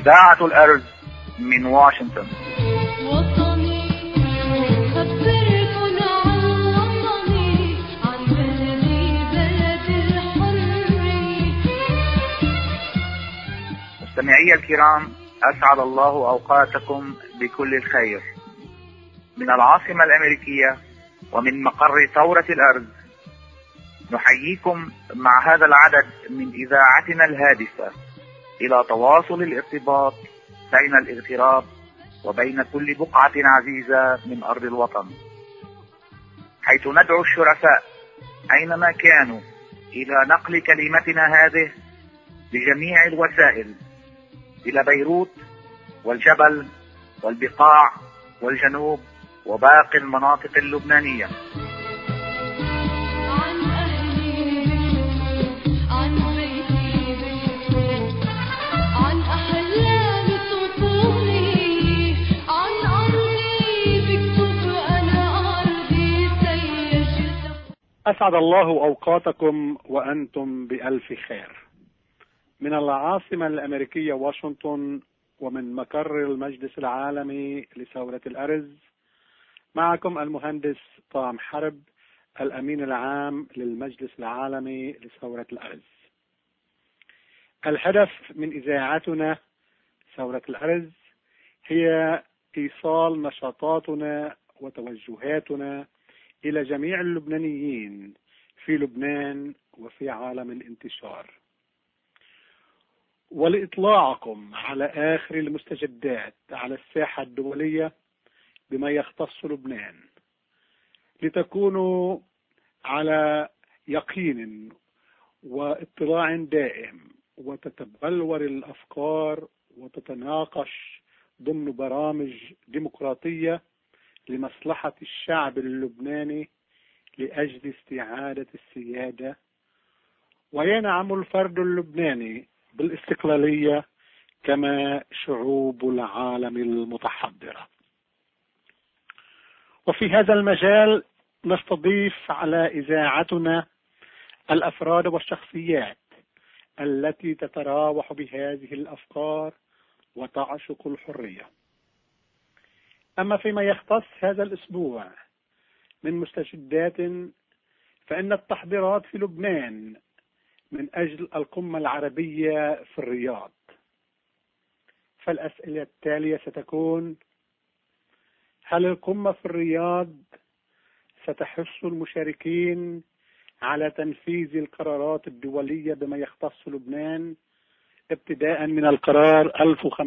إذاعة الأرز من واشنطن. وطني خبركن عن وطني، عن بلدي بلد الحرية. مستمعي الكرام، أسعد الله أوقاتكم بكل الخير. من العاصمة الأمريكية ومن مقر ثورة الأرز نحييكم مع هذا العدد من إذاعتنا الهادفة إلى تواصل الارتباط بين الاغتراب وبين كل بقعة عزيزة من أرض الوطن، حيث ندعو الشرفاء أينما كانوا إلى نقل كلمتنا هذه بجميع الوسائل إلى بيروت والجبل والبقاع والجنوب وباقي المناطق اللبنانية. عن أهلي عن بيتي عن أحلامي طفولي، عن أرضي بكتب أنا أرضي سيجد. أسعد الله أوقاتكم وأنتم بألف خير. من العاصمة الأمريكية واشنطن ومن مقر المجلس العالمي لثورة الأرز، معكم المهندس طام حرب، الأمين العام للمجلس العالمي لثورة الأرز. الهدف من إذاعتنا ثورة الأرز هي إيصال نشاطاتنا وتوجهاتنا إلى جميع اللبنانيين في لبنان وفي عالم الانتشار، ولإطلاعكم على آخر المستجدات على الساحة الدولية بما يختص لبنان، لتكونوا على يقين واطلاع دائم، وتتبلور الأفكار وتتناقش ضمن برامج ديمقراطية لمصلحة الشعب اللبناني لأجل استعادة السيادة، وينعم الفرد اللبناني بالاستقلالية كما شعوب العالم المتحضرة. وفي هذا المجال نستضيف على إذاعتنا الأفراد والشخصيات التي تتراوح بهذه الأفكار وتعشق الحرية. أما فيما يختص هذا الأسبوع من مستجدات، فإن التحضيرات في لبنان من أجل القمة العربية في الرياض. فالأسئلة التالية ستكون: هل القمة في الرياض ستحث المشاركين على تنفيذ القرارات الدولية بما يختص لبنان، ابتداء من القرار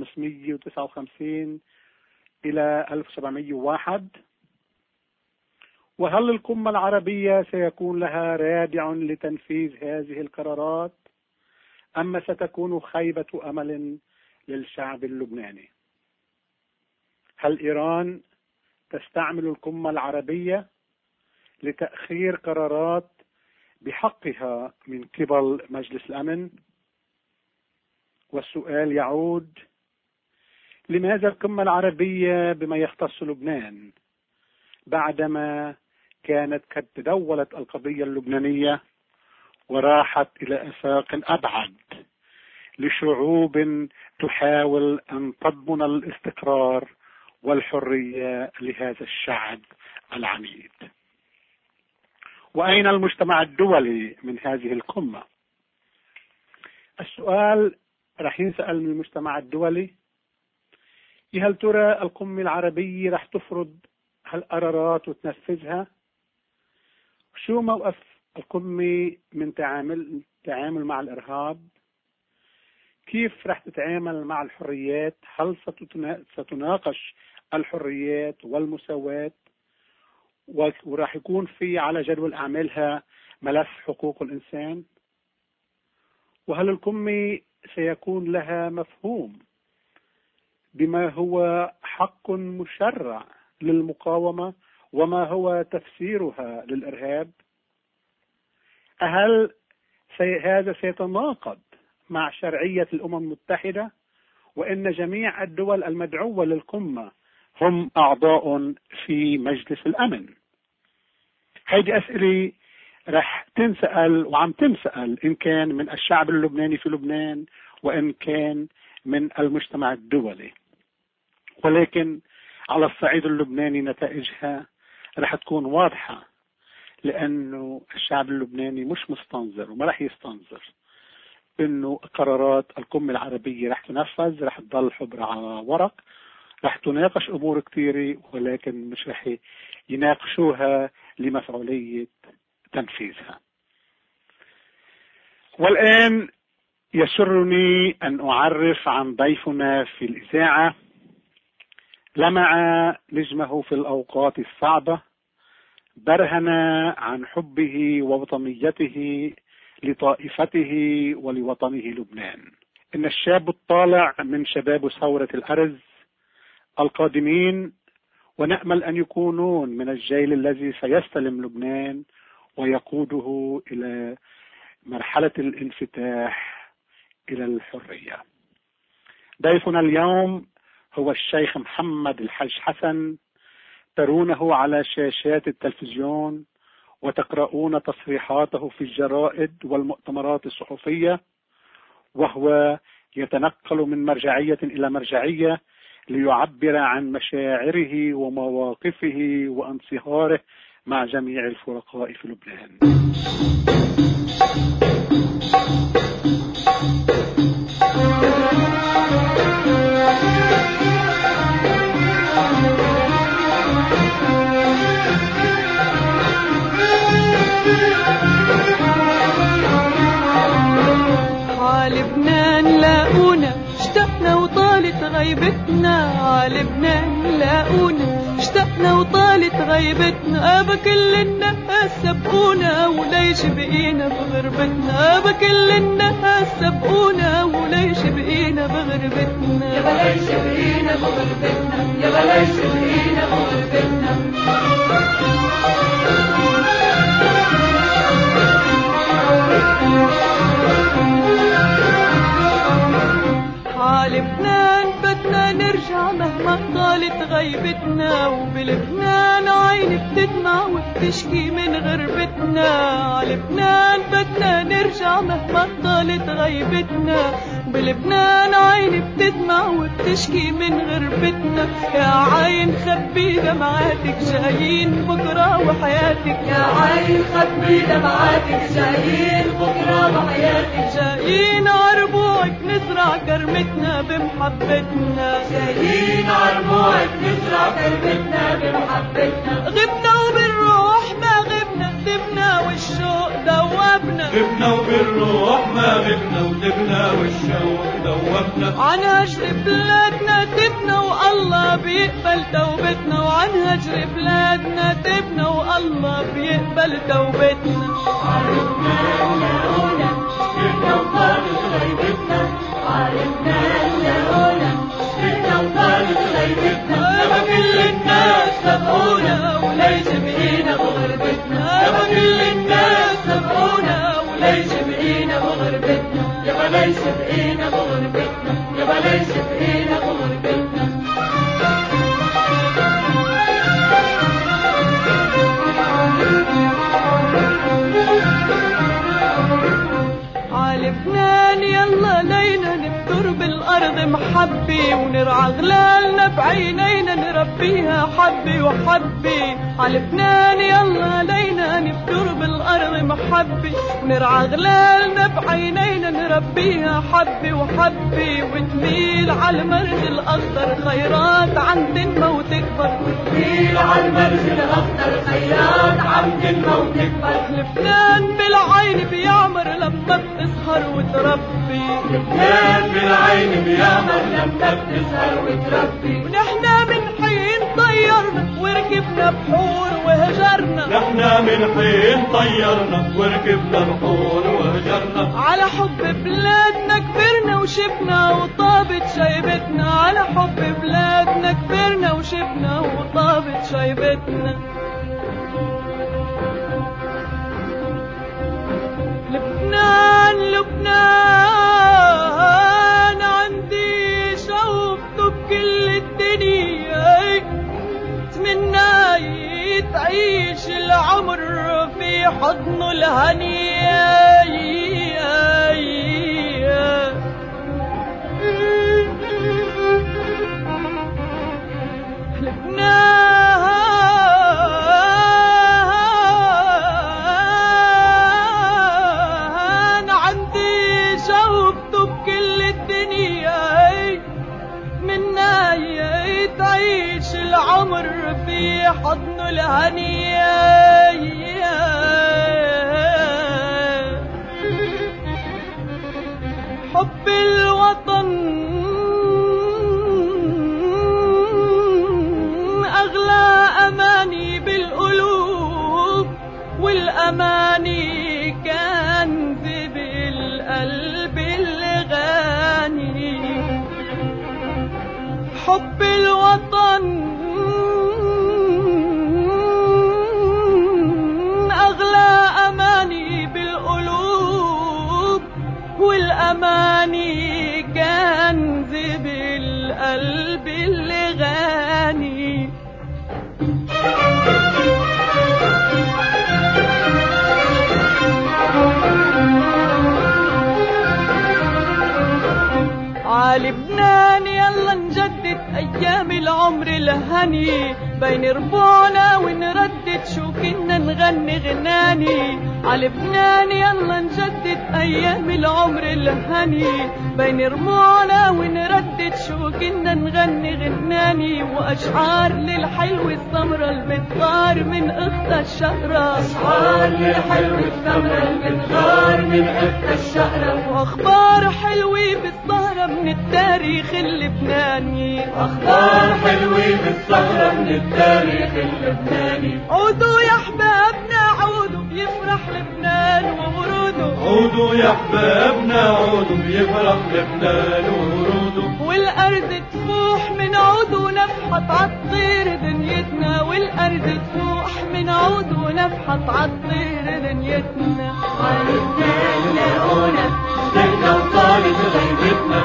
1559 إلى 1701؟ وهل القمة العربية سيكون لها رادع لتنفيذ هذه القرارات، أما ستكون خيبة أمل للشعب اللبناني؟ هل إيران تستعمل القمة العربية لتأخير قرارات بحقها من قبل مجلس الأمن؟ والسؤال يعود: لماذا القمة العربية بما يختص لبنان بعدما كانت قد تدولت القضية اللبنانية وراحت إلى آفاق أبعد لشعوب تحاول أن تضمن الاستقرار والحرية لهذا الشعب العنيد؟ وأين المجتمع الدولي من هذه القمة؟ السؤال رح ينسأل من المجتمع الدولي: هل ترى القمة العربية رح تفرض هالقرارات وتنفذها؟ شو موقف القمة من تعامل مع الإرهاب؟ كيف رح تتعامل مع الحريات؟ هل ستناقش الحريات والمساواة؟ وراح يكون في على جدول أعمالها ملف حقوق الإنسان؟ وهل القمة سيكون لها مفهوم بما هو حق مشرع للمقاومة وما هو تفسيرها للإرهاب؟ هل هذا سيتناقض مع شرعية الأمم المتحدة، وإن جميع الدول المدعوة للقمة هم أعضاء في مجلس الأمن؟ هذه أسئلة رح تنسأل وعم تنسأل إن كان من الشعب اللبناني في لبنان، وإن كان من المجتمع الدولي. ولكن على الصعيد اللبناني نتائجها رح تكون واضحة، لأنه الشعب اللبناني مش مستنظر وما رح يستنظر إنه قرارات القمة العربية رح تنفذ، رح تضل حبر على ورق، رح تناقش أمور كثيرة، ولكن مش رح يناقشوها لمفعولية تنفيذها. والآن يسرني أن أعرف عن ضيفنا في الإذاعة. لمع نجمه في الأوقات الصعبة، برهن عن حبه ووطنيته لطائفته ولوطنه لبنان. إن الشاب الطالع من شباب ثورة الأرز القادمين، ونأمل أن يكونون من الجيل الذي سيستلم لبنان ويقوده إلى مرحلة الانفتاح إلى الحرية. ضيفنا اليوم هو الشيخ محمد الحج حسن. ترونه على شاشات التلفزيون وتقرؤون تصريحاته في الجرائد والمؤتمرات الصحفية، وهو يتنقل من مرجعية إلى مرجعية ليعبر عن مشاعره ومواقفه وانصهاره مع جميع الفرقاء في لبنان. لبنان لاقونا اشتقنا وطالت غيبتنا، لبنان لاقونا اشتقنا وطالت غيبتنا، بكل الناس سبقونا وليش بقينا بغربتنا، بكل الناس سبقونا وليش بقينا بغربتنا، يا بليش بقينا بغربتنا، يا بليش بقينا بغربتنا. لبنان بدنا نرجع مهما طالت غيبتنا، وبلبنان عيني بتدمع وبتشكي من غربتنا، لبنان بدنا نرجع مهما طالت غيبتنا، وبلبنان عيني بتدمع وبتشكي من غربتنا، يا عين خبي دمعاتك جايين بكرة وحياتك، يا عين خبي دمعاتك جايين بكرة وحياتك، جايين عربوعك نزرع كرمتنا بمحبتنا، جايين عربوعك نزرع كرمتنا بمحبتنا، غبنا وبالروح ما غبنا ودبنا والشوق دوبنا، غبنا وبالروح ما غبنا ودبنا والشوق دوبنا، عن هجر بلادنا تبنا والله بيقبل توبتنا، وعن هجر بلادنا تبنا والله بيقبل توبتنا. عرفنا لقونا شفنا وطالت غيبتنا، عرفنا لقونا شفنا وطالت غيبتنا، يابا كل الناس سبقونا وليش بقينا بغربتنا، يابا كل الناس سبقونا وليش بقينا بغربتنا، يابا ليش بقينا بغربتنا، يابا ليش بقينا بغربتنا. لبنان يلا لينا نبتر بالأرض محبي، ونرعى غلالنا بعينينا نربيها حبي وحبي، لبنان يلا لينا نبتر بالأرض محبي، ونرعى غلالنا بعينينا نربيها حبي وحبي، وتميل على المرج الأخضر خيرات عم تنمى وتكبر، وتميل على المرج الأخضر خيرات عم تنمى وتكبر، لبنان بالعين بيعمر لما بتسهر وتربي، لبنان بالعين بيعمر لما بتسهر وتربي، ونحنا من حين طيرنا وركبنا بحور وهجرنا، نحنا من حين طيرنا وركبنا بحور وهجرنا، على حب بلادنا كبرنا وشبنا وطابت شيبتنا، على حب بلادنا كبرنا وشبنا وطابت شيبتنا. لبنان لبنان عندي شوفته بكل الدنيا، تمنى تعيش العمر في حضنه الهني، حضن الهني. حب الوطن أغلى أماني بالقلوب، والأماني كنز بالقلب الغاني. حب الوطن أغلى أماني بالقلوب، والأماني كنز بالقلب الغاني. عالبنان يلا نجدد أيام العمر الهني، بين ربوعنا ونردد شو كنا نغني غناني. عالبنان يلا نجدد أيام العمر الهني، بين ربوعنا ونردد شو كنا نغني غناني. وأشعار للحلو السمرة البتغار من أختها الشهرة، أشعار للحلو السمرة البتغار من أختها الشهرة. وأخبار حلوة بالسهرة من التاريخ اللبناني، أخبار حلوة بالسهرة من التاريخ اللبناني. عودوا يا أحبابنا عودوا يفرح لبنان ووروده، عودوا يا أحبابنا عودوا يفرح لبنان ووروده. والأرض تفوح من عود ونفحط عالطير دنيتنا، والأرض تفوح من عود ونفحط عالطير دنيتنا. عالبنان لاقونا اشتقنا وطالت غيبتنا،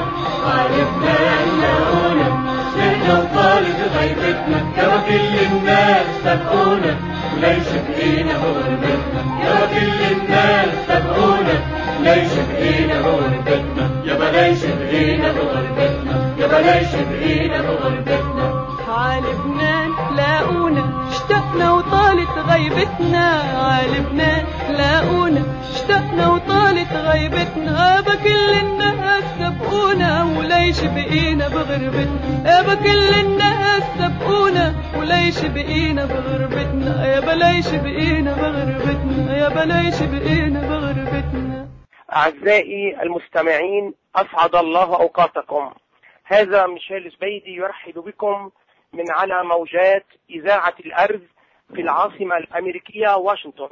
عالبنان لاقونا اشتقنا وطالت غيبتنا. يا كل الناس سبقونا وليش بقينا بغربتنا، يا كل الناس سبقونا ليش بقينا بغربتنا. يا بلاش بقينا بغربتنا، يا بلاش بقينا بغربتنا. عالبنان لاقونا اشتقنا وطالت غيبتنا، عالبنان لاقونا اشتقنا وطالت غيبتنا. بكل الناس سبقونا وليش بقينا بغربتنا، يا بكل الناس سبقونا وليش بقينا بغربتنا. يا بلاش بقينا بغربتنا، يا بلاش بقينا بغربتنا. أعزائي المستمعين، أسعد الله أوقاتكم. هذا ميشيل زبيدي يرحب بكم من على موجات إذاعة الأرز في العاصمة الأمريكية واشنطن.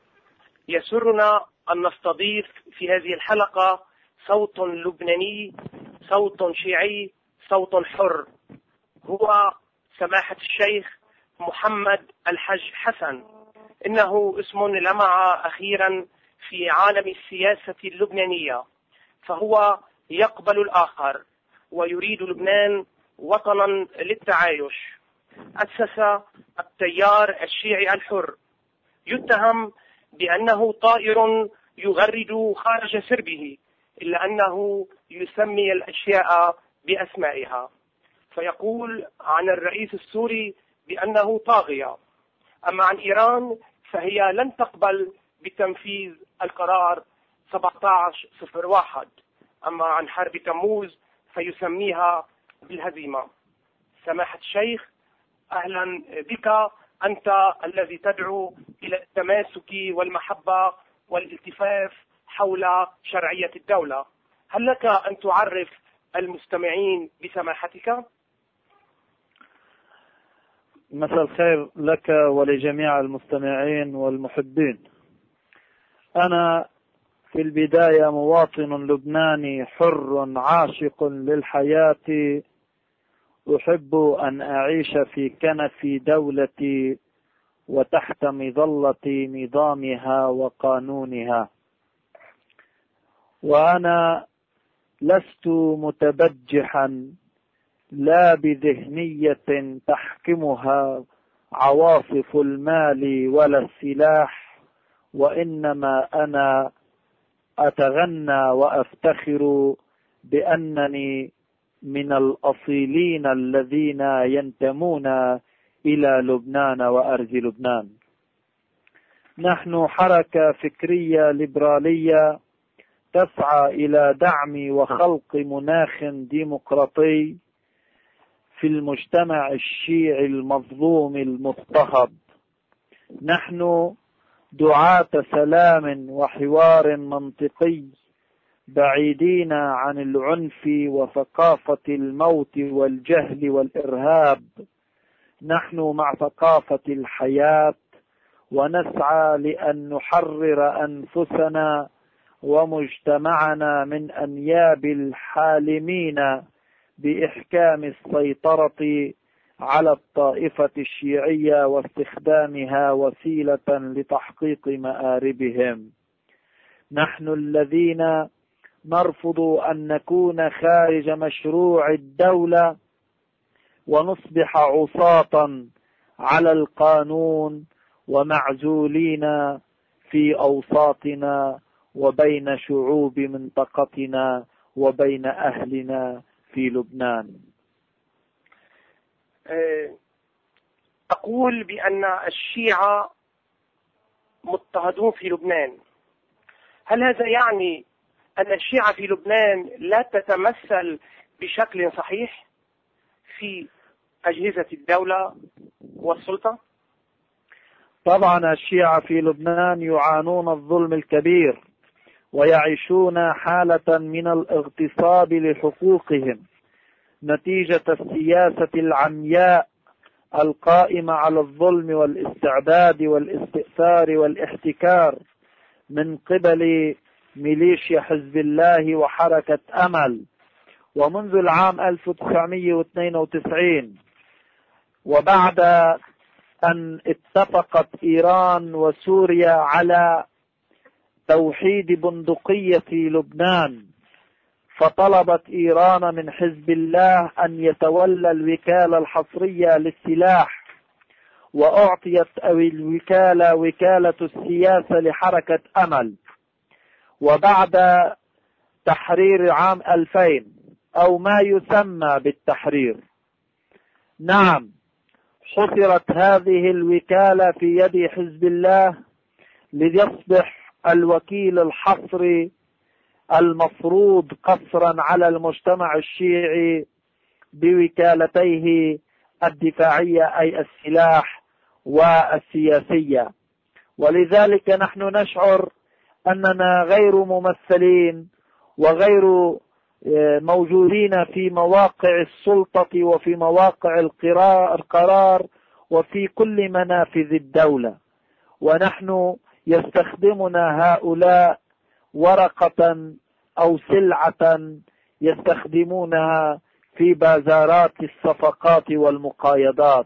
يسرنا أن نستضيف في هذه الحلقة صوت لبناني، صوت شيعي، صوت حر، هو سماحة الشيخ محمد الحج حسن. إنه اسم لمع أخيرا في عالم السياسة اللبنانية، فهو يقبل الآخر ويريد لبنان وطنا للتعايش. أسس التيار الشيعي الحر، يتهم بأنه طائر يغرد خارج سربه، إلا أنه يسمي الأشياء بأسمائها، فيقول عن الرئيس السوري بأنه طاغية. أما عن إيران فهي لن تقبل بتنفيذ القرار 1701. أما عن حرب تموز فيسميها بالهزيمة. سماحة الشيخ، أهلا بك، أنت الذي تدعو إلى التماسك والمحبة والالتفاف حول شرعية الدولة. هل لك أن تعرف المستمعين بسماحتك؟ مساء الخير لك ولجميع المستمعين والمحبين. أنا في البداية مواطن لبناني حر عاشق للحياة، أحب أن أعيش في كنف دولتي وتحت مظلة نظامها وقانونها، وأنا لست متبجحا لا بذهنية تحكمها عواصف المال ولا السلاح، وإنما أنا أتغنى وأفتخر بأنني من الأصيلين الذين ينتمون إلى لبنان وأرض لبنان. نحن حركة فكرية ليبرالية تسعى إلى دعم وخلق مناخ ديمقراطي في المجتمع الشيعي المظلوم المضطهد. نحن دعاة سلام وحوار منطقي بعيدين عن العنف وثقافة الموت والجهل والإرهاب. نحن مع ثقافة الحياة، ونسعى لأن نحرر أنفسنا ومجتمعنا من أنياب الحالمين بإحكام السيطرة على الطائفة الشيعية واستخدامها وسيلة لتحقيق مآربهم. نحن الذين نرفض أن نكون خارج مشروع الدولة ونصبح عصاة على القانون ومعزولين في أوساطنا وبين شعوب منطقتنا وبين أهلنا في لبنان. أقول بأن الشيعة مضطهدون في لبنان. هل هذا يعني أن الشيعة في لبنان لا تتمثل بشكل صحيح في أجهزة الدولة والسلطة؟ طبعا الشيعة في لبنان يعانون الظلم الكبير ويعيشون حالة من الاغتصاب لحقوقهم نتيجة السياسة العمياء القائمة على الظلم والاستعباد والاستئثار والاحتكار من قبل ميليشيا حزب الله وحركة أمل. ومنذ العام 1992 وبعد أن اتفقت إيران وسوريا على توحيد بندقية لبنان، فطلبت إيران من حزب الله أن يتولى الوكالة الحصرية للسلاح، وأعطيت الوكالة وكالة السياسة لحركة أمل. وبعد تحرير عام 2000 أو ما يسمى بالتحرير، نعم، حصرت هذه الوكالة في يد حزب الله ليصبح الوكيل الحصري المفروض قصرا على المجتمع الشيعي بوكالتيه الدفاعية أي السلاح والسياسية. ولذلك نحن نشعر أننا غير ممثلين وغير موجودين في مواقع السلطة وفي مواقع القرار وفي كل منافذ الدولة، ونحن يستخدمنا هؤلاء ورقة أو سلعة يستخدمونها في بازارات الصفقات والمقايضات.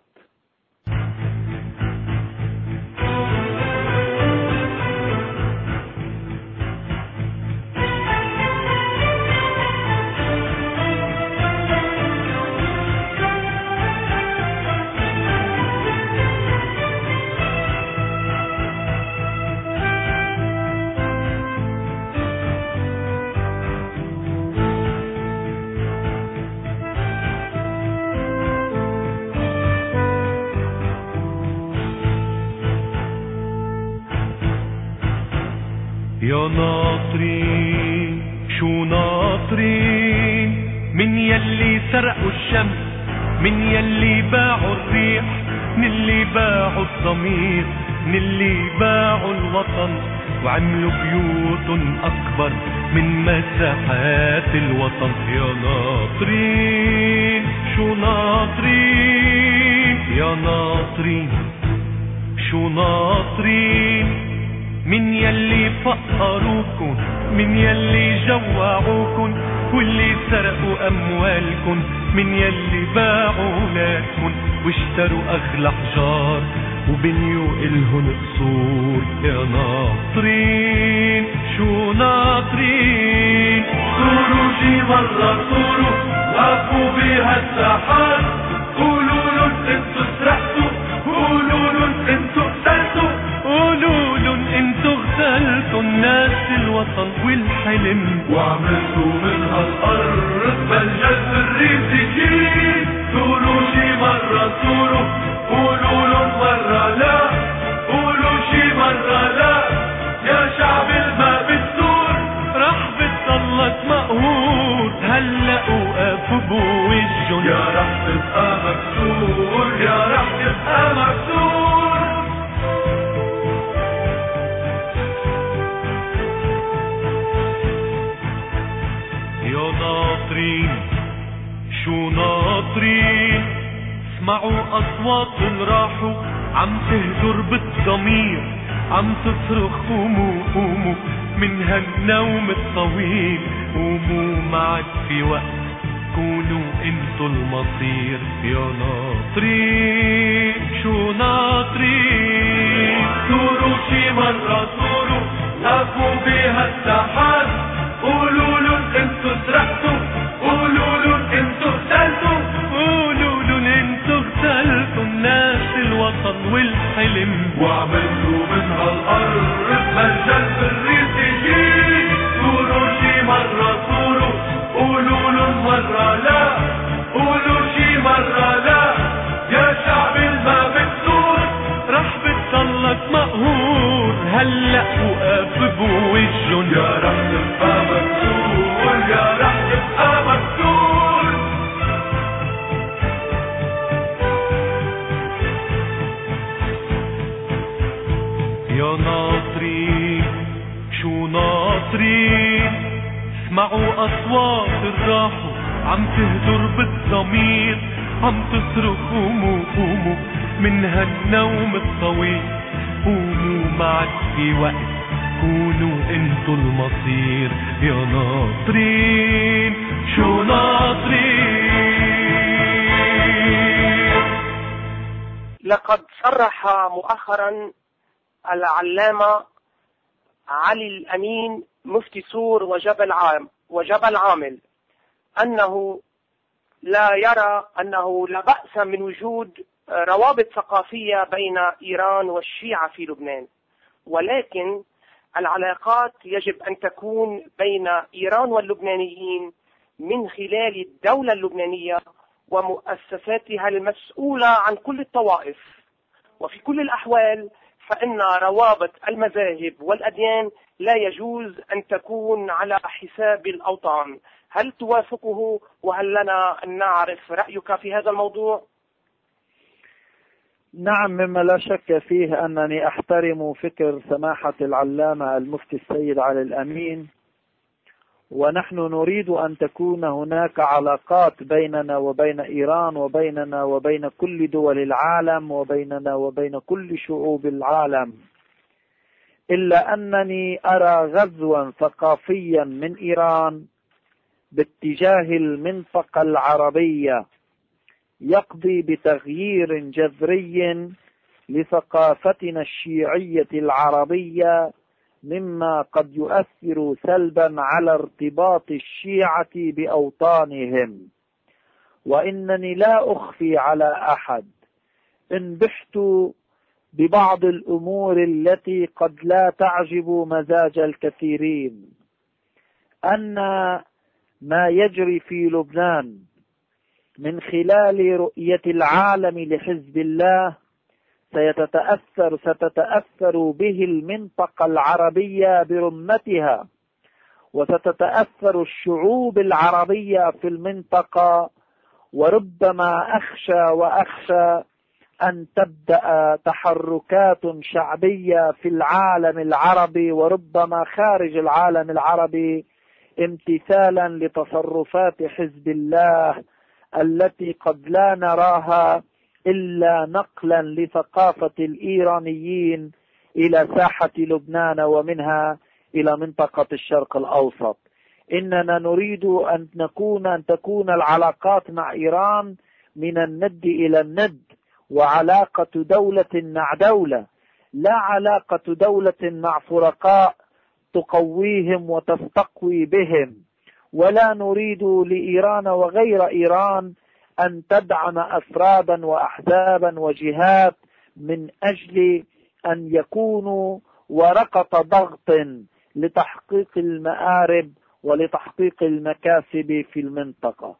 يا ناطرين شو ناطرين من يلي سرقوا الشمس، من يلي باعوا الريح، من اللي باعوا الضمير، من اللي باعوا الوطن وعملوا بيوت أكبر من مساحات الوطن. يا ناطرين شو ناطرين، يا ناطرين شو ناطرين من يلي فقروكن، من يلي جوعوكن، واللي سرقوا أموالكن، من يلي باعوا أولادكن واشتروا أغلى حجار وبنيوا إلهن قصور. يا ناطرين شو ناطرين، صوروا شي مرة صوروا، وقفوا بها الساحات، قولولن انتو سرقتوا، قولولن انتو قتلتوا، قولولن انتو اغتلتوا الناس الوطن والحلم، وعملتوا منها الارض بلجة الريفيين. صوروا شي مرة صوروا، قولولن مرة لا، قولوا شي مرة لا، يا شعب الما بالسور رح بتضلك مقهور. هلأ وقفوا بوجهن، يا رح تبقى اسمعوا أصوات راحوا عم تهجر بالضمير، عم تصرخ قوموا قوموا من هالنوم الطويل، قوموا ما عاد في وقت كونوا انتو المصير. يا ناطرين شو ناطرين، ثوروا شي مرة ثوروا، هافوا بهالسحاب، قولوا لن انتو سرقتوا، قولوا لن انتو اغتلتوا، قولوا لن انتو اغتلتوا الناس الوطن والحلم، وعملتوا من هالارض مرجل بالريسيين. ثوروا شي مرة ثوروا، قولوا لن مرة لا، قولوا شي مرة لا، يا شعب ما بتثور رح بتضلك مقهور. هلأ وقف بوجهن يا رح تبقى مكسور، يا رح تبقى مكسور. يا ناطرين شو ناطرين، اسمعوا أصوات الراحوا عم تهدر بالضمير، عم تصرخ قوموا قوموا من هالنوم الطويل، قوموا ما عاد في وقت كونوا انتو المصير. يا ناطرين شو ناطرين. لقد صرح مؤخرا العلامة علي الأمين مفتي سور وجبل عامل أنه لا يرى أنه لا بأس من وجود روابط ثقافية بين إيران والشيعة في لبنان، ولكن العلاقات يجب أن تكون بين إيران واللبنانيين من خلال الدولة اللبنانية ومؤسساتها المسؤولة عن كل الطوائف. وفي كل الأحوال فإن روابط المذاهب والأديان لا يجوز أن تكون على حساب الأوطان. هل توافقه؟ وهل لنا أن نعرف رأيك في هذا الموضوع؟ نعم، مما لا شك فيه أنني أحترم فكر سماحة العلامة المفتي السيد علي الأمين، ونحن نريد أن تكون هناك علاقات بيننا وبين إيران وبيننا وبين كل دول العالم وبيننا وبين كل شعوب العالم، إلا أنني أرى غزوا ثقافيا من إيران باتجاه المنطقة العربية يقضي بتغيير جذري لثقافتنا الشيعية العربية، مما قد يؤثر سلبا على ارتباط الشيعة بأوطانهم. وإنني لا أخفي على أحد انبحت ببعض الأمور التي قد لا تعجب مزاج الكثيرين، أن ما يجري في لبنان من خلال رؤية العالم لحزب الله ستتأثر به المنطقة العربية برمتها، وستتأثر الشعوب العربية في المنطقة، وربما أخشى أن تبدأ تحركات شعبية في العالم العربي وربما خارج العالم العربي امتثالا لتصرفات حزب الله التي قد لا نراها إلا نقلا لثقافة الإيرانيين إلى ساحة لبنان ومنها إلى منطقة الشرق الأوسط. إننا نريد أن تكون العلاقات مع إيران من الند إلى الند، وعلاقة دولة مع دولة، لا علاقة دولة مع فرقاء تقويهم وتستقوي بهم. ولا نريد لإيران وغير إيران أن تدعم أفرادا وأحزابا وجهات من أجل أن يكونوا ورقة ضغط لتحقيق المآرب ولتحقيق المكاسب في المنطقة.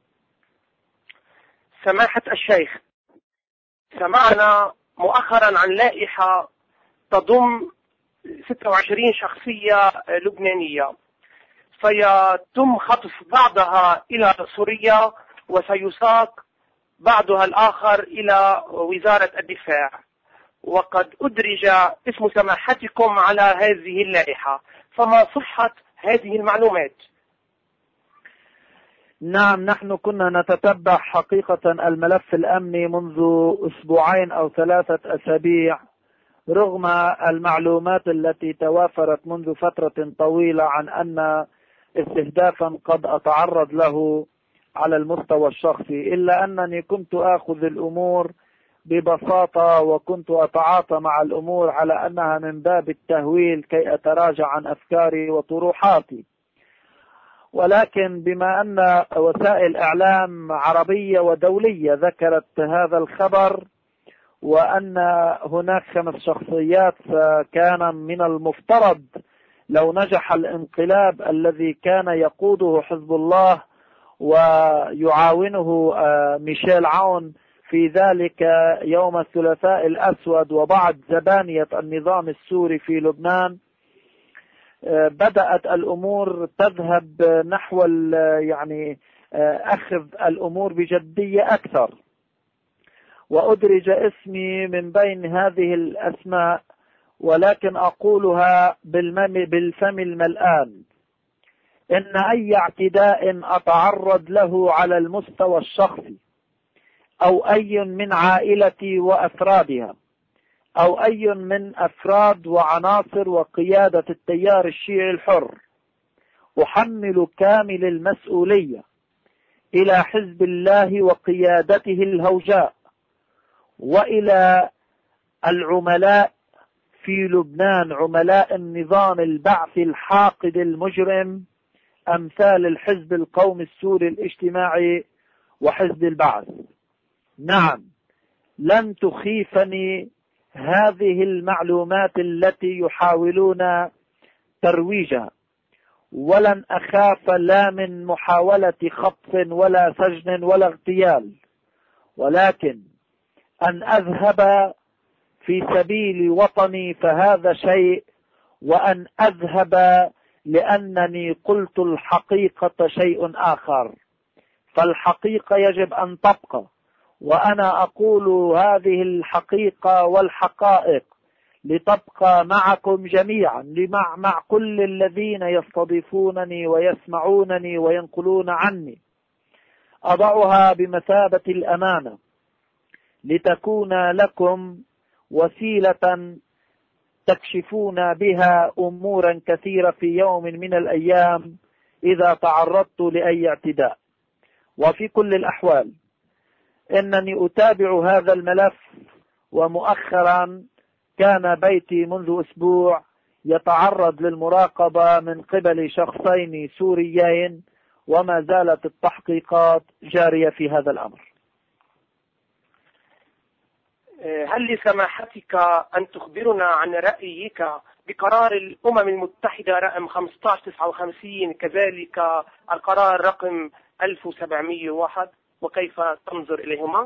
سماحة الشيخ، سمعنا مؤخرا عن لائحة تضم 26 شخصية لبنانية، سيتم خطف بعضها إلى سوريا وسيساق بعضها الآخر إلى وزارة الدفاع، وقد أدرج اسم سماحتكم على هذه اللائحة، فما صحة هذه المعلومات؟ نعم، نحن كنا نتتبع حقيقة الملف الأمني منذ أسبوعين أو 3 أسابيع، رغم المعلومات التي توافرت منذ فترة طويلة عن أن استهدافا قد أتعرض له على المستوى الشخصي، إلا أنني كنت آخذ الأمور ببساطة، وكنت أتعاطى مع الأمور على أنها من باب التهويل كي أتراجع عن أفكاري وطروحاتي. ولكن بما أن وسائل إعلام عربية ودولية ذكرت هذا الخبر، وأن هناك 5 شخصيات كان من المفترض لو نجح الانقلاب الذي كان يقوده حزب الله ويعاونه ميشيل عون في ذلك يوم الثلاثاء الأسود وبعد زبانية النظام السوري في لبنان، بدأت الأمور تذهب نحو يعني أخذ الأمور بجدية أكثر، وأدرج اسمي من بين هذه الأسماء، ولكن أقولها بالفم الملآن: إن أي اعتداء أتعرض له على المستوى الشخصي، أو أي من عائلتي وأفرادها، أو أي من أفراد وعناصر وقيادة التيار الشيعي الحر، أحمل كامل المسؤولية إلى حزب الله وقيادته الهوجاء، وإلى العملاء في لبنان، عملاء النظام البعثي الحاقد المجرم أمثال الحزب القومي السوري الاجتماعي وحزب البعث. نعم، لن تخيفني هذه المعلومات التي يحاولون ترويجها، ولن أخاف لا من محاولة خطف ولا سجن ولا اغتيال، ولكن أن أذهب في سبيل وطني فهذا شيء، وأن أذهب لأنني قلت الحقيقة شيء آخر. فالحقيقة يجب أن تبقى، وأنا أقول هذه الحقيقة والحقائق لتبقى معكم جميعا، مع كل الذين يستضيفونني ويسمعونني وينقلون عني. أضعها بمثابة الأمانة لتكون لكم وسيلة تكشفون بها أمورا كثيرة في يوم من الأيام إذا تعرضت لأي اعتداء. وفي كل الأحوال إنني أتابع هذا الملف، ومؤخرا كان بيتي منذ أسبوع يتعرض للمراقبة من قبل شخصين سوريين، وما زالت التحقيقات جارية في هذا الأمر. هل لسماحتك أن تخبرنا عن رأيك بقرار الأمم المتحدة رقم 1559، كذلك القرار رقم 1701، وكيف تنظر إليهما؟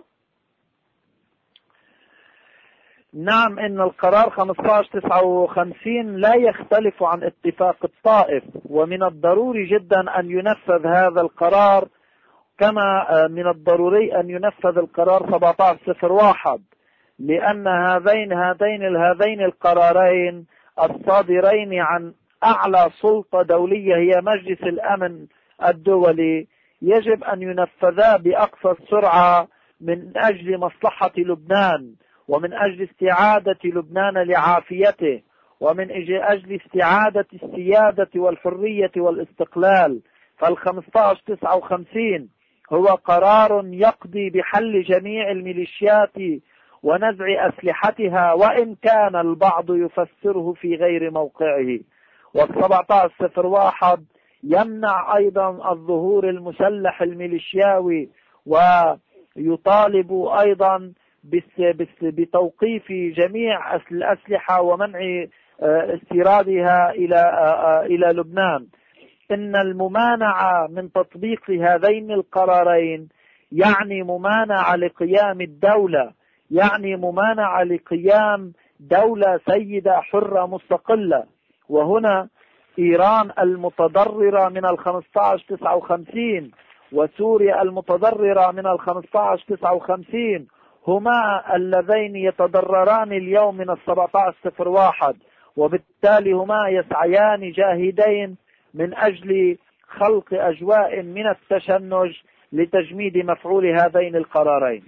نعم، إن القرار 1559 لا يختلف عن اتفاق الطائف، ومن الضروري جدا أن ينفذ هذا القرار، كما من الضروري أن ينفذ القرار 1701، لأن هذين القرارين الصادرين عن أعلى سلطة دولية هي مجلس الأمن الدولي يجب أن ينفذا بأقصى السرعة من أجل مصلحة لبنان، ومن أجل استعادة لبنان لعافيته، ومن أجل استعادة السيادة والحرية والاستقلال. فال1559 هو قرار يقضي بحل جميع الميليشيات ونزع أسلحتها، وإن كان البعض يفسره في غير موقعه. وال1701 يمنع أيضا الظهور المسلح الميليشياوي، ويطالب أيضا بتوقيف جميع الأسلحة ومنع استيرادها إلى لبنان. إن الممانعة من تطبيق هذين القرارين يعني ممانعة لقيام الدولة، يعني ممانعة لقيام دولة سيدة حرة مستقلة. وهنا إيران المتضررة من 1559 وسوريا المتضررة من 1559 هما اللذين يتضرران اليوم من 1701، وبالتالي هما يسعيان جاهدين من أجل خلق أجواء من التشنج لتجميد مفعول هذين القرارين.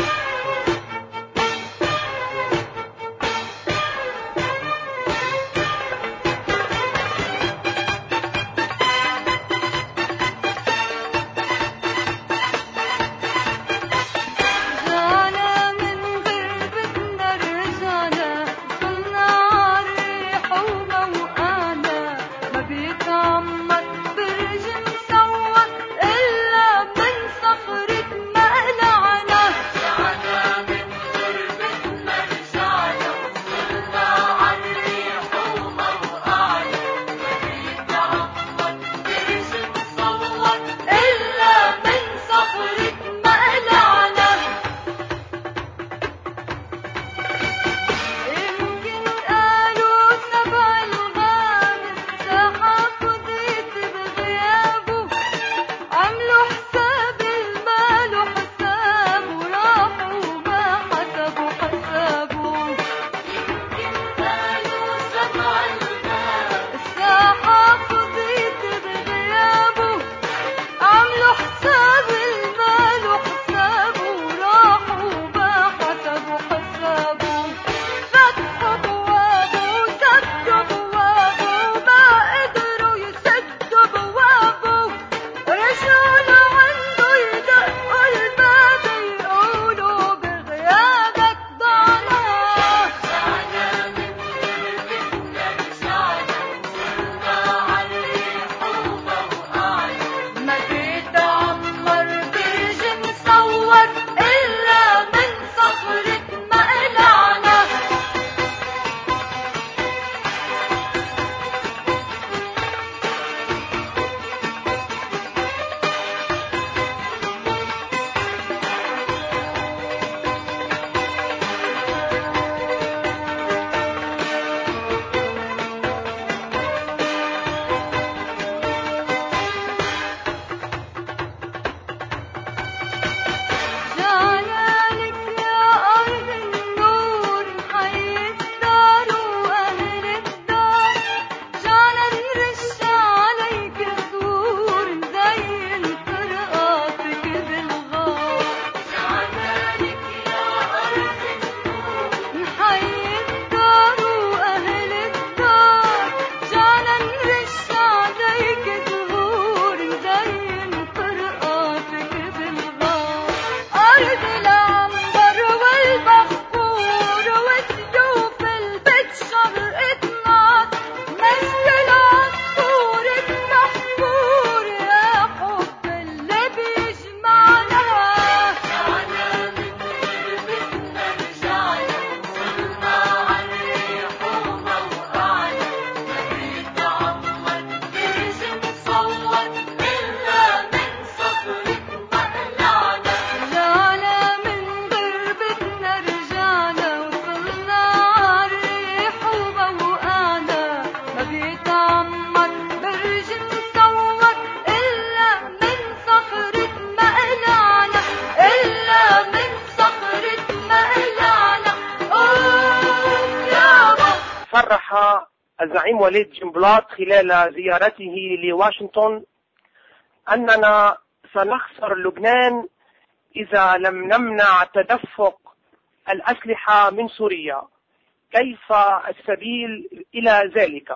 صرح الزعيم وليد جنبلاط خلال زيارته لواشنطن أننا سنخسر لبنان إذا لم نمنع تدفق الأسلحة من سوريا. كيف السبيل إلى ذلك؟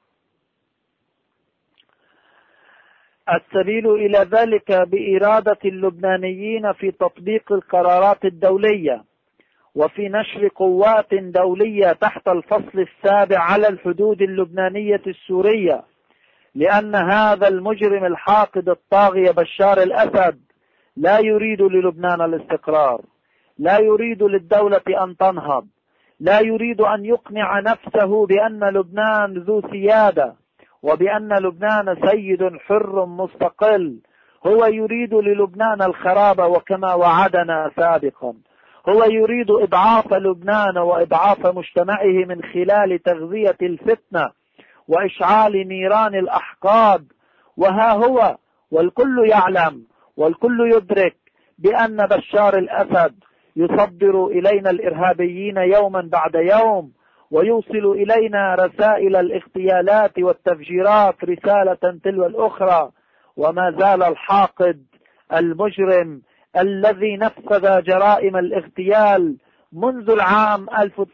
السبيل إلى ذلك بإرادة اللبنانيين في تطبيق القرارات الدولية وفي نشر قوات دولية تحت الفصل 7 على الحدود اللبنانية السورية، لأن هذا المجرم الحاقد الطاغية بشار الأسد لا يريد للبنان الاستقرار، لا يريد للدولة أن تنهض، لا يريد أن يقنع نفسه بأن لبنان ذو سيادة وبأن لبنان سيد حر مستقل. هو يريد للبنان الخراب وكما وعدنا سابقا. هو يريد إضعاف لبنان وإضعاف مجتمعه من خلال تغذية الفتنة وإشعال نيران الأحقاد. وها هو والكل يعلم والكل يدرك بأن بشار الأسد يصدر إلينا الإرهابيين يوما بعد يوم، ويوصل إلينا رسائل الاغتيالات والتفجيرات رسالة تلو الأخرى، وما زال الحاقد المجرم الذي نفذ جرائم الاغتيال منذ العام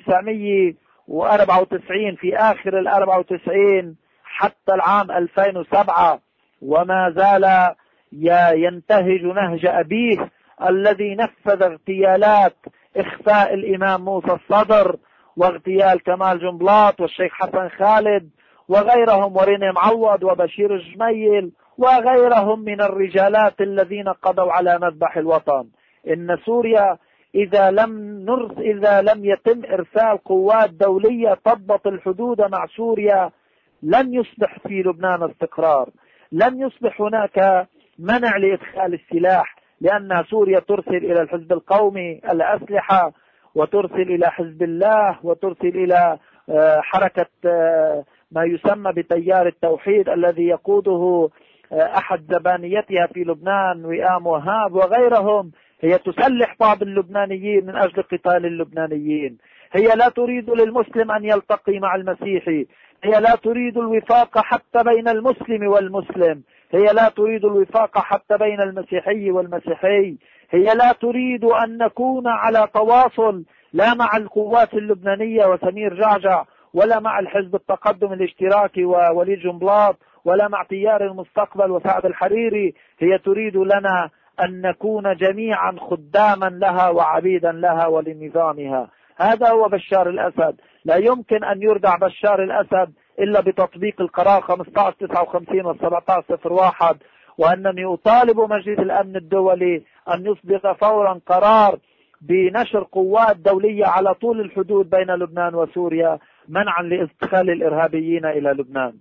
1994 في آخر 94 حتى العام 2007، وما زال ينتهج نهج أبيه الذي نفذ اغتيالات إخفاء الإمام موسى الصدر واغتيال كمال جنبلاط والشيخ حسن خالد وغيرهم وريني معوض وبشير الجميل وغيرهم من الرجالات الذين قضوا على مذبح الوطن. إن سوريا إذا لم يتم إرسال قوات دولية تضبط الحدود مع سوريا لن يصبح في لبنان استقرار، لن يصبح هناك منع لإدخال السلاح، لأن سوريا ترسل إلى الحزب القومي الأسلحة وترسل إلى حزب الله وترسل إلى حركة ما يسمى بتيار التوحيد الذي يقوده أحد زبانيتها في لبنان وئام وهاب وغيرهم. هي تسلح بعض اللبنانيين من أجل قتال اللبنانيين. هي لا تريد للمسلم أن يلتقي مع المسيحي، هي لا تريد الوفاق حتى بين المسلم والمسلم، هي لا تريد الوفاق حتى بين المسيحي والمسيحي، هي لا تريد أن نكون على تواصل لا مع القوات اللبنانية وسمير جعجع ولا مع الحزب التقدم الاشتراكي ووليد جنبلاط ولا مع تيار المستقبل وسعد الحريري. هي تريد لنا أن نكون جميعا خداما لها وعبيدا لها ولنظامها. هذا هو بشار الأسد. لا يمكن أن يردع بشار الأسد إلا بتطبيق القرار 1559 و1701، وأنني أطالب مجلس الأمن الدولي أن يصدر فورا قرار بنشر قوات دولية على طول الحدود بين لبنان وسوريا منعا لإدخال الإرهابيين إلى لبنان.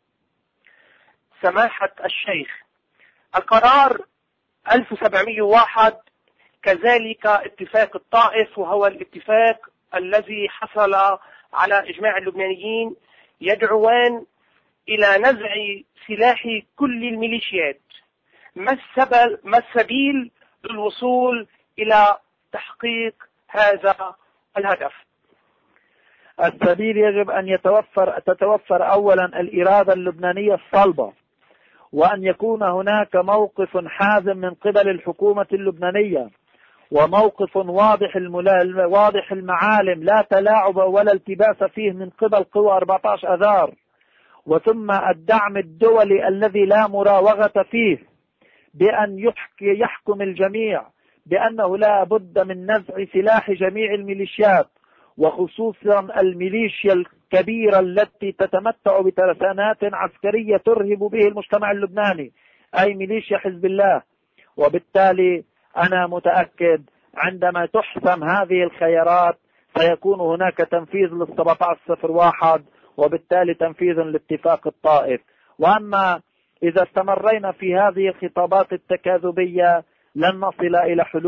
سماحة الشيخ، القرار 1701 كذلك اتفاق الطائف، وهو الاتفاق الذي حصل على إجماع اللبنانيين، يدعوان إلى نزع سلاح كل الميليشيات. ما السبيل للوصول إلى تحقيق هذا الهدف؟ السبيل يجب أن تتوفر أولا الإرادة اللبنانية الصلبة، وأن يكون هناك موقف حازم من قبل الحكومة اللبنانية، وموقف واضح المعالم لا تلاعب ولا التباس فيه من قبل قوى 14 أذار، وثم الدعم الدولي الذي لا مراوغة فيه، بأن يحكم الجميع بأنه لا بد من نزع سلاح جميع الميليشيات، وخصوصا الميليشيا الكبيرة التي تتمتع بترسانات عسكرية ترهب به المجتمع اللبناني، أي ميليشيا حزب الله. وبالتالي أنا متأكد عندما تحسم هذه الخيارات سيكون هناك تنفيذ لل1701 وبالتالي تنفيذ لاتفاق الطائف. وأما إذا استمرينا في هذه الخطابات التكاذبية لن نصل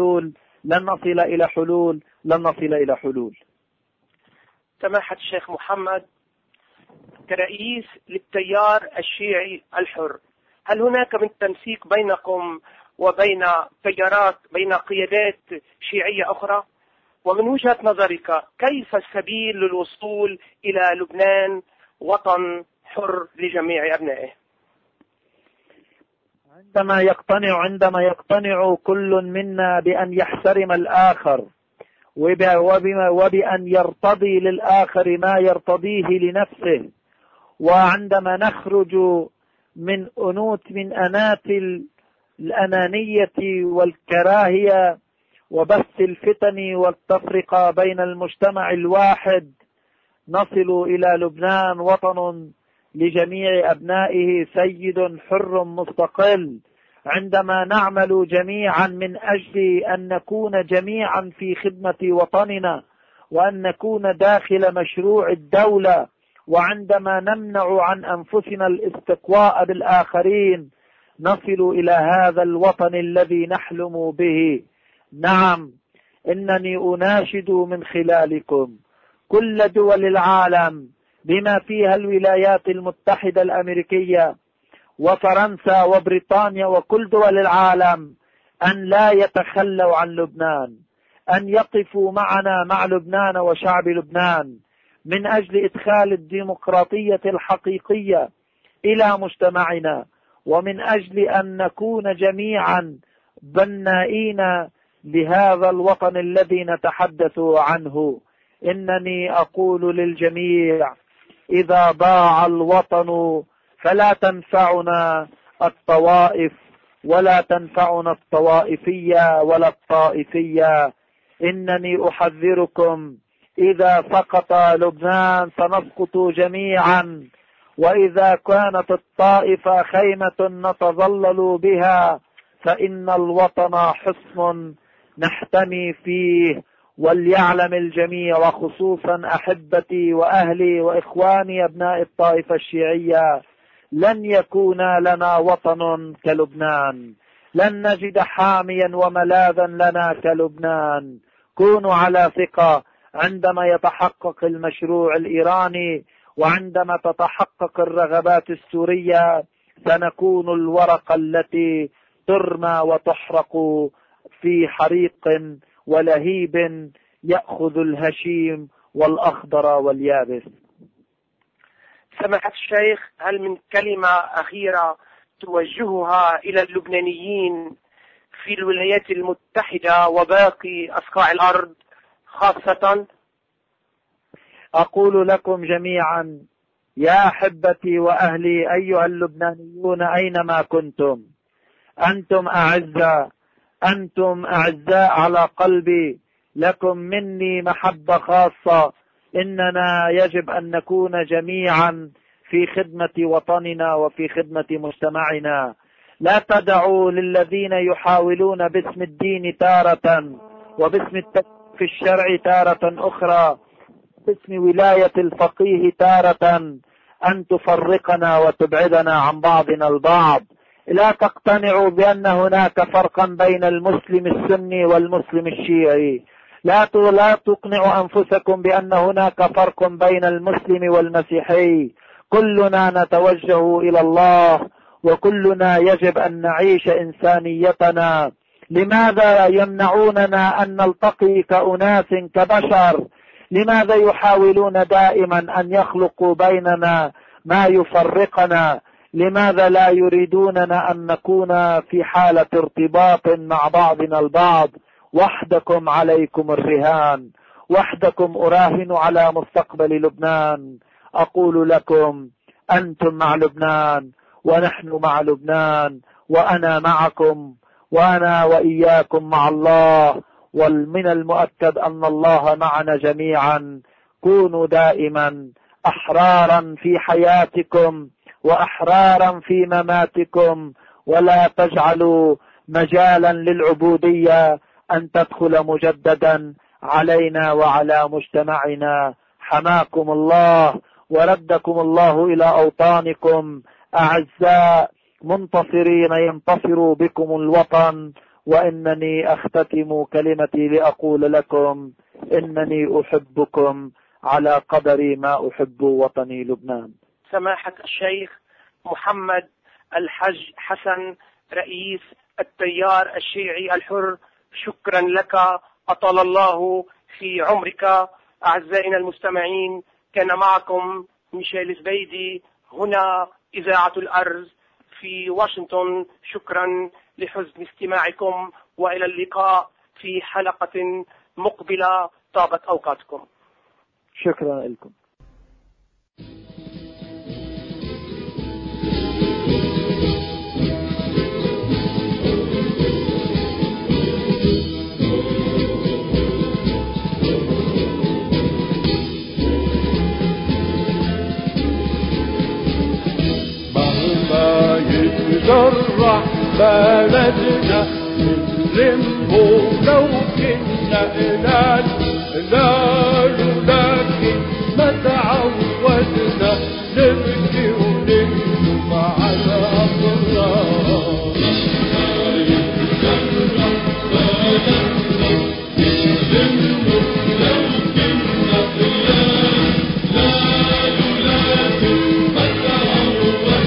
إلى حلول. سماحة الشيخ محمد، كرئيس للتيار الشيعي الحر، هل هناك من تنسيق بينكم وبين بين قيادات شيعية أخرى؟ ومن وجهة نظرك كيف السبيل للوصول إلى لبنان وطن حر لجميع أبنائه؟ عندما يقتنع كل منا بأن يحترم الآخر وبأن يرتضي للآخر ما يرتضيه لنفسه، وعندما نخرج من أنات الأنانية والكراهية وبث الفتن والتفرقة بين المجتمع الواحد، نصل إلى لبنان وطن لجميع أبنائه سيد حر مستقل. عندما نعمل جميعا من أجل أن نكون جميعا في خدمة وطننا وأن نكون داخل مشروع الدولة، وعندما نمنع عن أنفسنا الاستقواء بالآخرين، نصل إلى هذا الوطن الذي نحلم به. نعم، إنني أناشد من خلالكم كل دول العالم بما فيها الولايات المتحدة الأمريكية وفرنسا وبريطانيا وكل دول العالم أن لا يتخلوا عن لبنان، أن يقفوا معنا مع لبنان وشعب لبنان من أجل إدخال الديمقراطية الحقيقية إلى مجتمعنا، ومن أجل أن نكون جميعا بنائين لهذا الوطن الذي نتحدث عنه. إنني أقول للجميع: إذا ضاع الوطن فلا تنفعنا الطوائف ولا تنفعنا الطوائفية ولا الطائفية. إنني أحذركم: إذا سقط لبنان سنسقط جميعا، وإذا كانت الطائفة خيمة نتظلل بها فإن الوطن حصن نحتمي فيه. وليعلم الجميع وخصوصا أحبتي وأهلي وإخواني أبناء الطائفة الشيعية: لن يكون لنا وطن كلبنان، لن نجد حاميا وملاذا لنا كلبنان. كونوا على ثقة، عندما يتحقق المشروع الإيراني وعندما تتحقق الرغبات السورية سنكون الورقة التي ترمى وتحرق في حريق ولهيب يأخذ الهشيم والأخضر واليابس. سماحة الشيخ، هل من كلمة أخيرة توجهها إلى اللبنانيين في الولايات المتحدة وباقي أصقاع الأرض خاصة؟ أقول لكم جميعا: يا أحبتي وأهلي أيها اللبنانيون أينما كنتم، أنتم أعزاء، أنتم أعزاء على قلبي، لكم مني محبة خاصة. إننا يجب أن نكون جميعا في خدمة وطننا وفي خدمة مجتمعنا. لا تدعوا للذين يحاولون باسم الدين تارة وباسم التكليف الشرعي تارة أخرى، باسم ولاية الفقيه تارة، أن تفرقنا وتبعدنا عن بعضنا البعض. لا تقتنعوا بأن هناك فرقا بين المسلم السني والمسلم الشيعي. لا تقنعوا أنفسكم بأن هناك فرق بين المسلم والمسيحي. كلنا نتوجه إلى الله، وكلنا يجب أن نعيش إنسانيتنا. لماذا يمنعوننا أن نلتقي كأناس كبشر؟ لماذا يحاولون دائما أن يخلقوا بيننا ما يفرقنا؟ لماذا لا يريدوننا أن نكون في حالة ارتباط مع بعضنا البعض؟ وحدكم عليكم الرهان، وحدكم أراهن على مستقبل لبنان. أقول لكم: أنتم مع لبنان ونحن مع لبنان، وأنا معكم، وأنا وإياكم مع الله، ومن المؤكد أن الله معنا جميعا. كونوا دائما أحرارا في حياتكم وأحرارا في مماتكم، ولا تجعلوا مجالا للعبودية أن تدخل مجددا علينا وعلى مجتمعنا. حماكم الله وردكم الله إلى أوطانكم أعزاء منتصرين، ينتصر بكم الوطن. وإنني أختتم كلمتي لأقول لكم: إنني أحبكم على قدر ما أحب وطني لبنان. سماحة الشيخ محمد الحج حسن، رئيس التيار الشيعي الحر، شكرا لك، أطال الله في عمرك. أعزائنا المستمعين، كان معكم ميشيل زبيدي، هنا إذاعة الأرز في واشنطن. شكرا لحسن استماعكم، وإلى اللقاء في حلقة مقبلة. طابت أوقاتكم. شكرا لكم. يتجرح بلدنا نلمه لو كنا قلال لكن ما تعودنا نبكي ونندم على أطلال. يتجرح بلدنا نلمه لو كنا قلال لكن ما تعودنا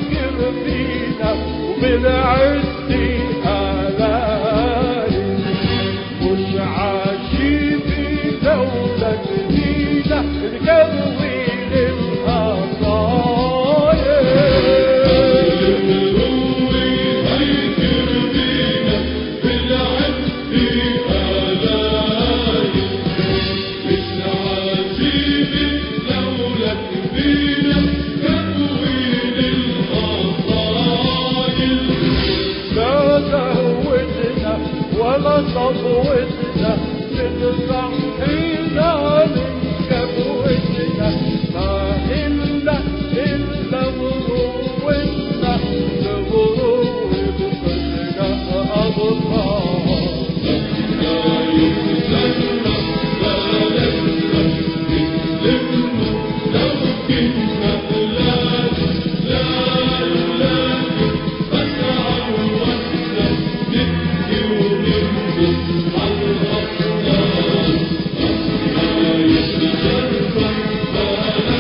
هيفكر فينا وبالعز آلالي مش عايشين في دولة جديدة تكوي للخطايا ولا تضوتنا تتضحينا من كبوتنا ما إلا مروتنا لمروت فجنا أبطال لا يمسنا بلدنا نسلمه لو كنا لا فتعودنا نبكي وننبض على الأطلال لا يتجرب بلدنا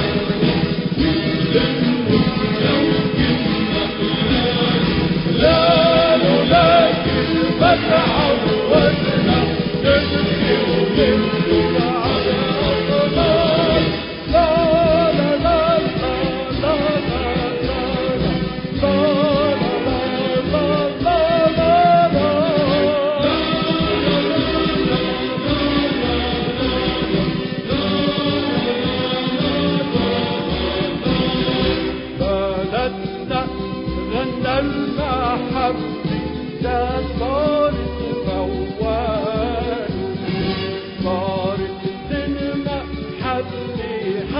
نسلمه لو كنا لا نلاقي فتعودنا نبكي وننبض على الأطلال لا لا لا لا بلدنا غنى المحبة ده صارت موال صارت سينما حبي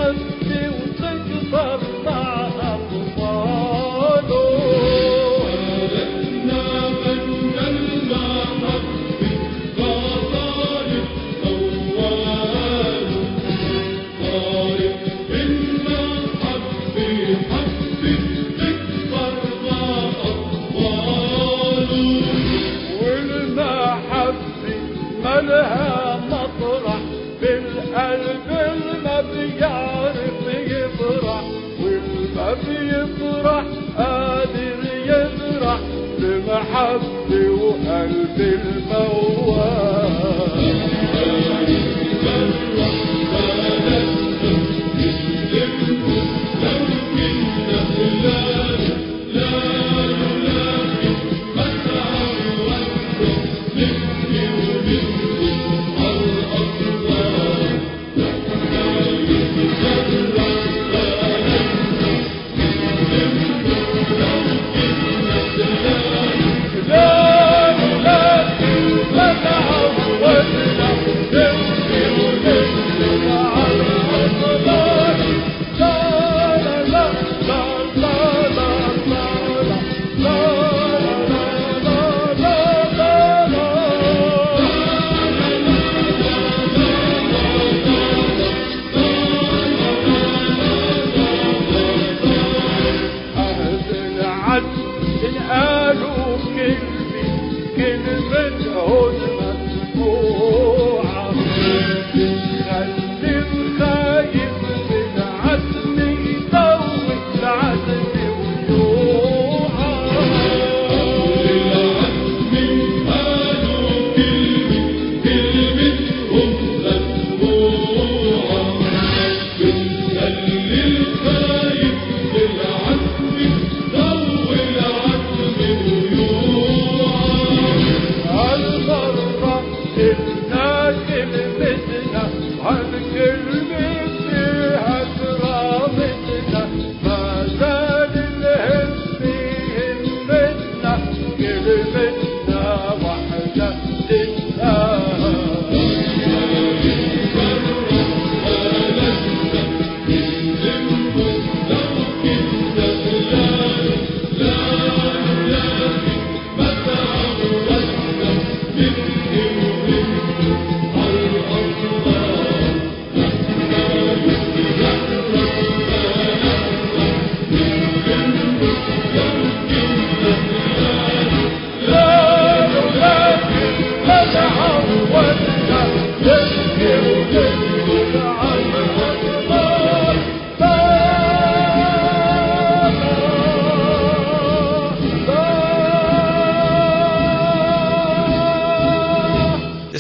وتكبر مع أطفاله بلدنا غنى المحبة ده صارت موال صارت سينما حبي تكبر مع أطفاله والمحبة مالها مطرح بالقلب ما بيعرف يفرح والما بيفرح قادر يفرح بمحبة وقلب الموال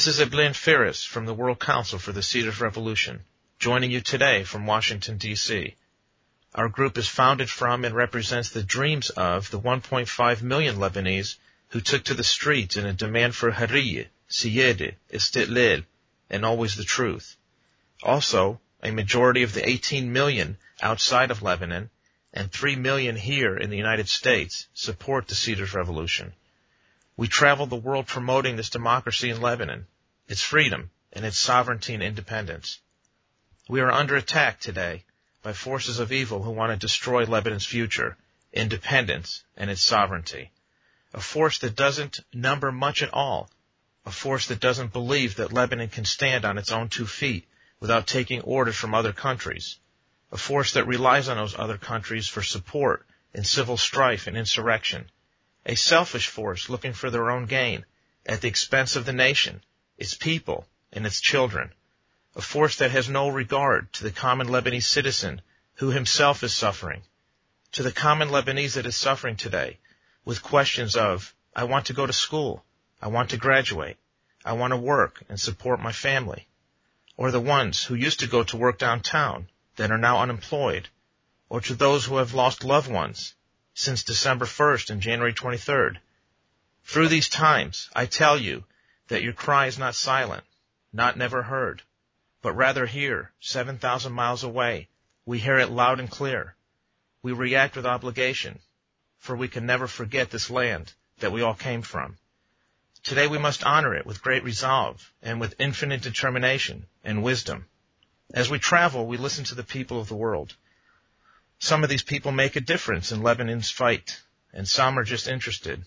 This is Eblin Ferris from the World Council for the Cedars Revolution, joining you today from Washington, D.C. Our group is founded from and represents the dreams of the 1.5 million Lebanese who took to the streets in a demand for Hariyya, Siyada, Istiqlal, and always the truth. Also, a majority of the 18 million outside of Lebanon and 3 million here in the United States support the Cedars Revolution. We travel the world promoting this democracy in Lebanon, its freedom, and its sovereignty and independence. We are under attack today by forces of evil who want to destroy Lebanon's future, independence, and its sovereignty. A force that doesn't number much at all. A force that doesn't believe that Lebanon can stand on its own 2 feet without taking orders from other countries. A force that relies on those other countries for support in civil strife and insurrection. A selfish force looking for their own gain at the expense of the nation, its people, and its children. A force that has no regard to the common Lebanese citizen who himself is suffering. To the common Lebanese that is suffering today with questions of, I want to go to school, I want to graduate, I want to work and support my family. Or the ones who used to go to work downtown that are now unemployed. Or to those who have lost loved ones since December 1st and January 23rd. Through these times, I tell you that your cry is not silent, not never heard, but rather here, 7,000 miles away. We hear it loud and clear. We react with obligation, for we can never forget this land that we all came from. Today we must honor it with great resolve and with infinite determination and wisdom. As we travel, we listen to the people of the world. Some of these people make a difference in Lebanon's fight, and some are just interested.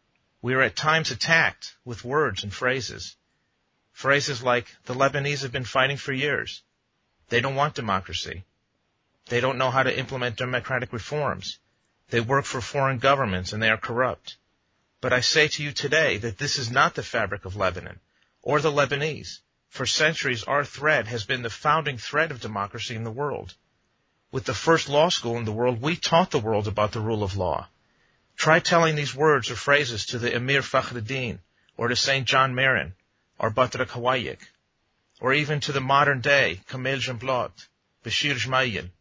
We are at times attacked with words and phrases. Phrases like, the Lebanese have been fighting for years. They don't want democracy. They don't know how to implement democratic reforms. They work for foreign governments and they are corrupt. But I say to you today that this is not the fabric of Lebanon or the Lebanese. For centuries, our thread has been the founding thread of democracy in the world. With the first law school in the world, we taught the world about the rule of law. Try telling these words or phrases to the Emir Fakhreddin, or to St. John Marin, or Batrak Hawayik, or even to the modern day Kamel Jumblat, Bashir Jmayin,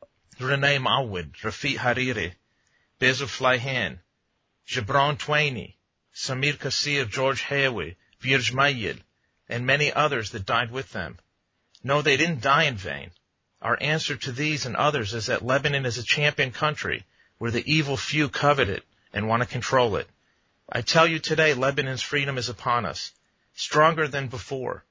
Renee Mawid, Rafiq Hariri, Bezu Flyhan, Gibran Twaini, Samir Kassir, George Hayawi, Vir Jmayil, and many others that died with them. No, they didn't die in vain. Our answer to these and others is that Lebanon is a champion country where the evil few covet it and want to control it. I tell you today, Lebanon's freedom is upon us, stronger than before.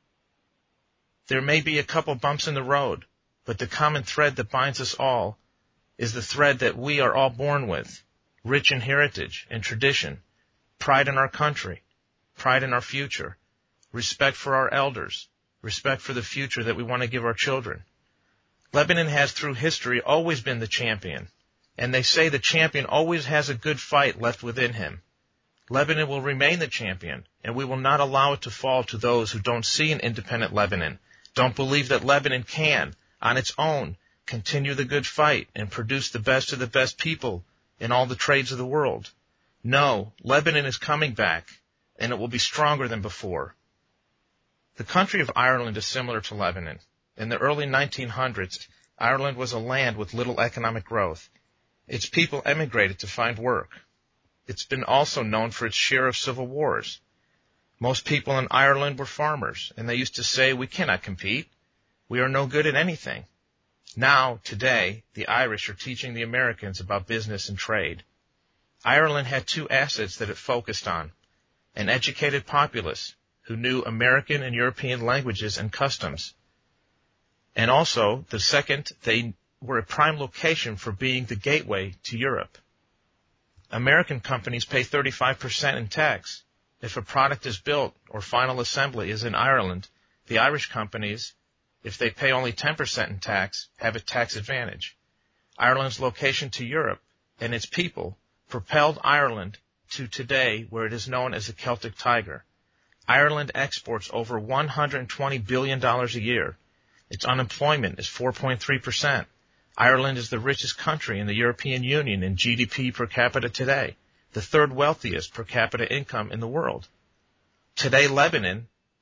There may be a couple bumps in the road, but the common thread that binds us all is the thread that we are all born with, rich in heritage and tradition, pride in our country, pride in our future, respect for our elders, respect for the future that we want to give our children. Lebanon has through history always been the champion, and they say the champion always has a good fight left within him. Lebanon will remain the champion, and we will not allow it to fall to those who don't see an independent Lebanon, don't believe that Lebanon can, on its own, continue the good fight and produce the best of the best people in all the trades of the world. No, Lebanon is coming back, and it will be stronger than before. The country of Ireland is similar to Lebanon. In the early 1900s, Ireland was a land with little economic growth. Its people emigrated to find work. It's been also known for its share of civil wars. Most people in Ireland were farmers, and they used to say, we cannot compete. We are no good at anything. Now, today, the Irish are teaching the Americans about business and trade. Ireland had 2 assets that it focused on: an educated populace who knew American and European languages and customs. And also, the second, they were a prime location for being the gateway to Europe. American companies pay 35% in tax. If a product is built or final assembly is in Ireland, the Irish companies, if they pay only 10% in tax, have a tax advantage. Ireland's location to Europe and its people propelled Ireland to today where it is known as the Celtic Tiger. Ireland exports over $120 billion a year. Its unemployment is 4.3%. Ireland is the richest country in the European Union in GDP per capita today, the 3rd wealthiest per capita income in the world. Today, Lebanon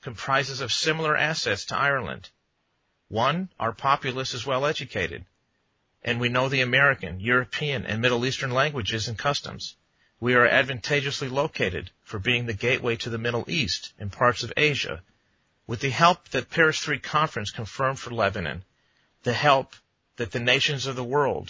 comprises of similar assets to Ireland. One, our populace is well educated, and we know the American, European, and Middle Eastern languages and customs. We are advantageously located for being the gateway to the Middle East and parts of Asia. With the help that Paris III Conference confirmed for Lebanon, the help that the nations of the world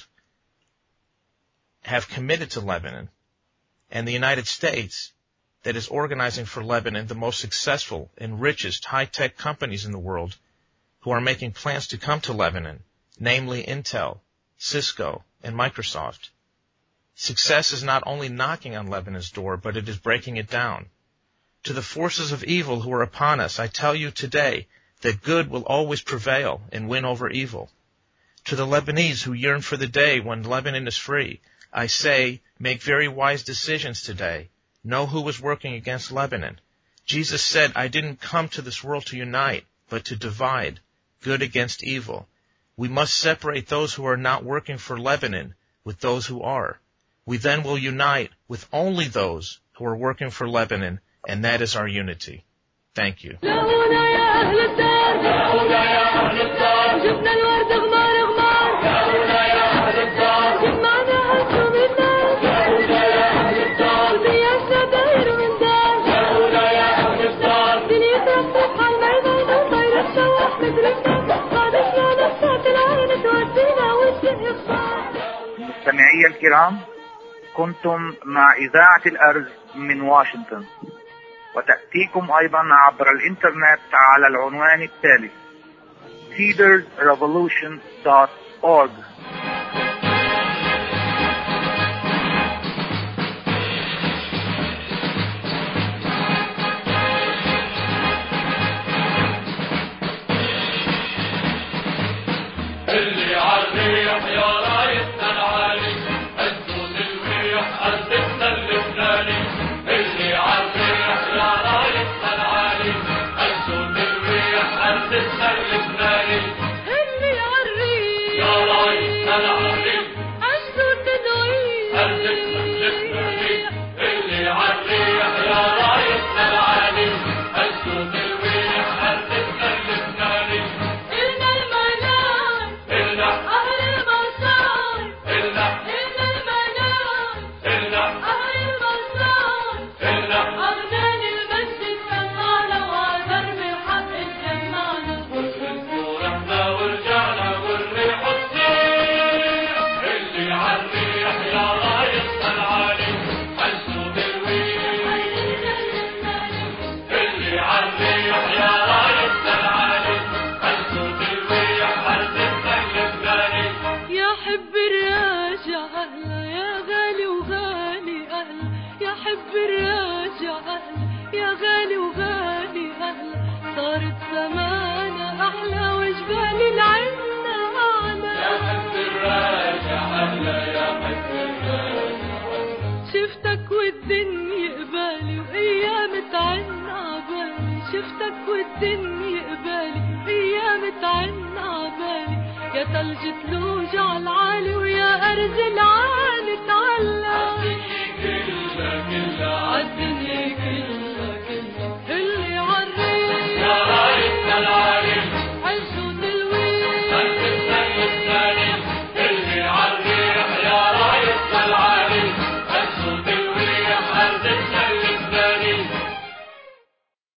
have committed to Lebanon, and the United States that is organizing for Lebanon the most successful and richest high-tech companies in the world who are making plans to come to Lebanon, namely Intel, Cisco, and Microsoft. Success is not only knocking on Lebanon's door, but it is breaking it down. To the forces of evil who are upon us, I tell you today that good will always prevail and win over evil. To the Lebanese who yearn for the day when Lebanon is free, I say, make very wise decisions today. Know who is working against Lebanon. Jesus said, I didn't come to this world to unite, but to divide, good against evil. We must separate those who are not working for Lebanon with those who are. We then will unite with only those who are working for Lebanon, and that is our unity. Thank you. مستمعي الكرام، كنتم مع إذاعة الأرز من واشنطن، وتأتيكم أيضا عبر الإنترنت على العنوان التالي cedersrevolution.org. اللي عالريح يا رايتنا العالي، السود الويح أرضنا اللبناني. اللي عالريح يا رايتنا العالي، السود الويح أرضنا اللبناني. اللي عالريح يا رايتنا العالي، السود الويح أرضنا اللبناني. اللي عالريح يا رايتنا العالي، السود الويح أرضنا اللبناني. إلنا المنام إلنا أهل المسار، إلنا إلنا المنام إلنا أهل المسار. إلنا أغنان المسجد سمعنا وعذر بحق الجمعنا. ورحنا ورجعنا والريح تصير. اللي عالريح يا رايتنا العالي، السود الويح. اللي عالريح يا رايتنا العالي، السود الويح أرضنا اللبناني. يا حب الراجع أهلا يا غالي وغالي أهلا، يا حب الراجع أهلا يا غالي وغالي أهلا. صارت زمانة أحلى وجبال العنا أعلى. يا حب الراجع أهلا، يا حب الراجع. شفتك والدنيا قبالي وأيام تعن عبالي. شفتك والدنيا قبالي وأيام تعن عبالي. يا تلج تلوج عالعالي ويا أرز العالي.